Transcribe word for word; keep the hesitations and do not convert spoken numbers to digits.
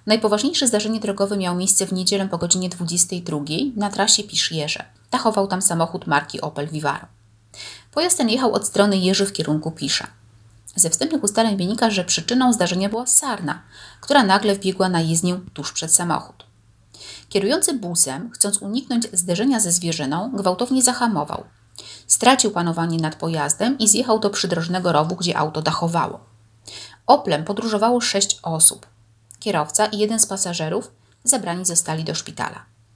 Najpoważniejsze zdarzenie drogowe miało miejsce w niedzielę po godzinie dwudziestej drugiej na trasie Pisz-Jeże. Tachował tam samochód marki Opel Vivaro. Pojazd ten jechał od strony Jeży w kierunku Pisza. Ze wstępnych ustaleń wynika, że przyczyną zdarzenia była sarna, która nagle wbiegła na jezdnię tuż przed samochód. Kierujący busem, chcąc uniknąć zderzenia ze zwierzyną, gwałtownie zahamował. Stracił panowanie nad pojazdem i zjechał do przydrożnego rowu, gdzie auto dachowało. Oplem podróżowało sześć osób. Kierowca i jeden z pasażerów zabrani zostali do szpitala.